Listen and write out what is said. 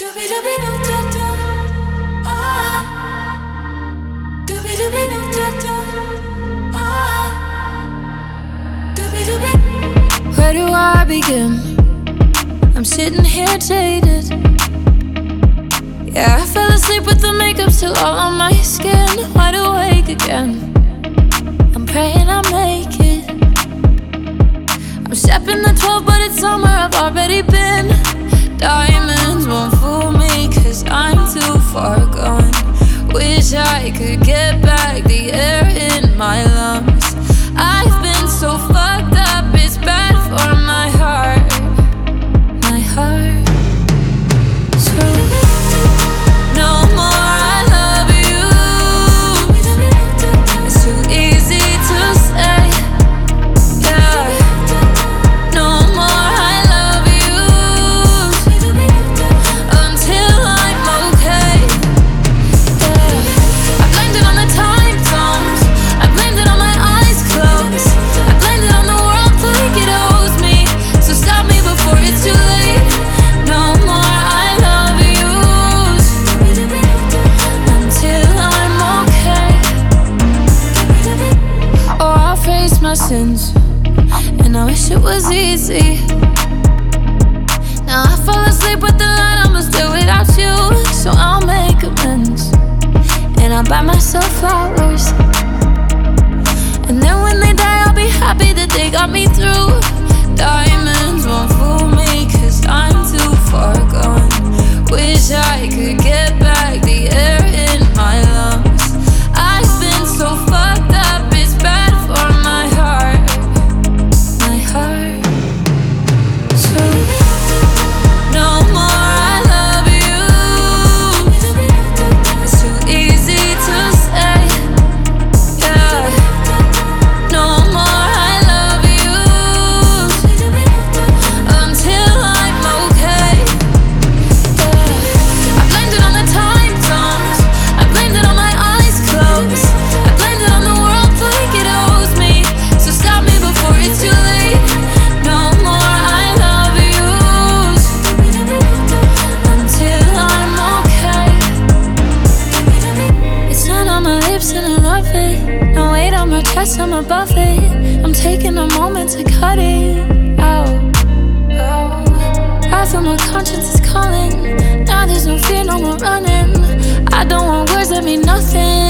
Where do I begin? I'm sitting here jaded. Yeah, I fell asleep with the makeup still all on my skin. Wide awake again, I'm praying I make it. I'm stepping the 12, but it's somewhere I've already been. Diamonds won't fool me, 'cause I'm too far gone. Wish I could get back the air in my lungs. I've been so fucked up, it's bad for my heart. My heart. So no more I love you. It's too easy to say. Yeah. No more I love you until I'm okay. Yeah. I blamed it on the time zones. I blamed it on my eyes closed. I blamed it on the world like it owes me. So stop me before it's too late. No more I love you until I'm okay. Oh, I'll face my sins, and I wish it was easy. Now I fall asleep with the light, I'ma still without you. So I'll make amends, and I'll buy myself flowers. And then when they die, I'll be happy that they got me through. Diamonds won't fool me, 'cause I'm too far gone. Wish I could get back the air in my lungs. I've been so fucked up, it's bad for my heart. My heart. So no more I love you. It's too easy to say. Yeah. No more I love you until I'm okay. Yeah. I blamed it on the time zones. I blamed it on my eyes closed. I blamed it on the world like it owes me. So stop me before it's too late. No more I love you until I'm okay. It's not on my lips and I love it. No weight on my chest, I'm above it. I'm taking a moment to cut it out. I feel my conscience is calling. Now there's no fear, no more running. I don't want words that mean nothing.